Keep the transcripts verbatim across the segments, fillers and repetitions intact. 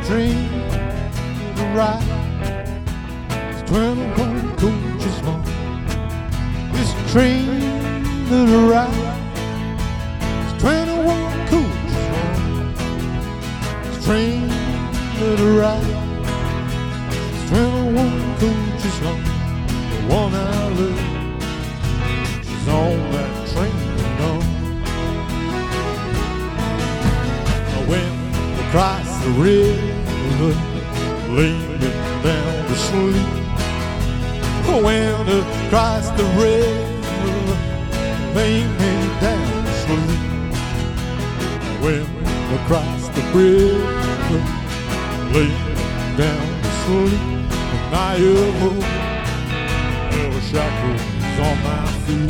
train to ride. It's twenty-one coaches long. This train to ride. It's twenty-one coaches long. This train to ride. It's twenty-one coaches long. The one I love, she's on that train, you know. When across the river, lay me down to sleep. When across the river, lay me down to sleep. When across the river, lay me down to sleep. And I awoke, there were shackles on my feet.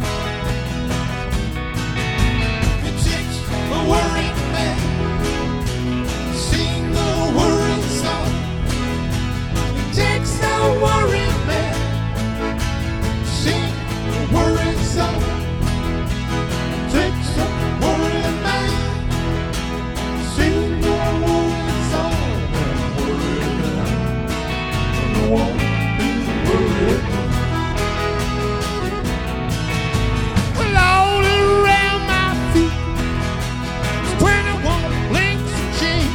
It takes a worried man to sing the worried song. It takes a worried man to sing the worried song. It takes a worried man to sing the worried song. And a worried man won't be worried. Well, all around my feet is twenty-one links of chain.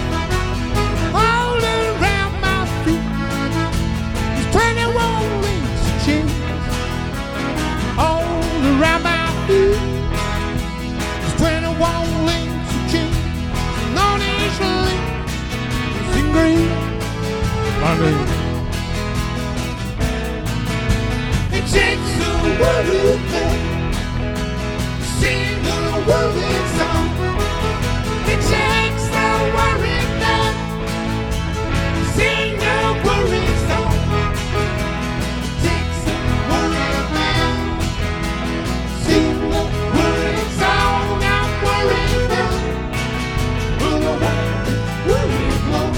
All around my feet is twenty-one links of chain. All around my feet is twenty-one links of chain. And on each link is engraved my name. It takes a worried man to sing a worried song. It takes a worried man to sing a worried song. It takes a worried man to sing a worried song. I'm worried now, but I won't be worried long.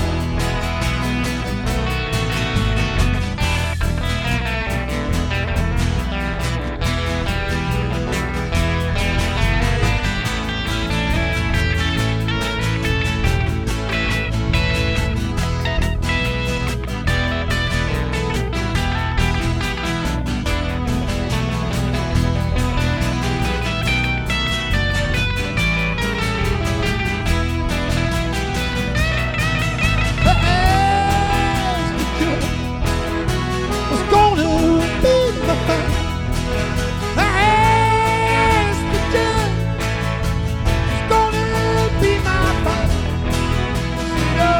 Was gonna be my fight. I asked the judge, was gonna be my fight. Said, oh,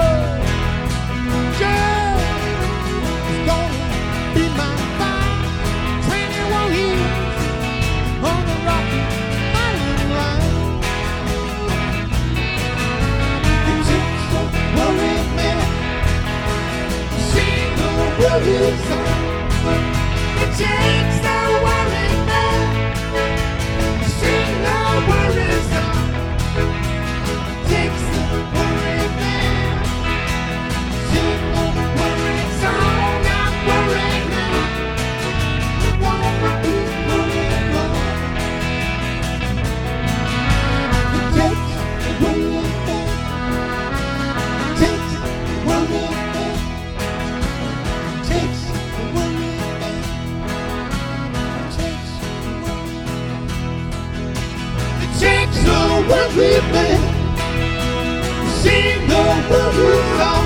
judge, was gonna be my fight. Twenty-one years on the Rocky Mountain line. It takes a worried man to sing a worried song. It takes a worried man to sing a worried song. It takes a worried man to sing a worried song. I'm worried now, I won't be worried long. It takes a worried man. It takes a worried man. It takes a worried man. It takes a worried man to sing the worried song.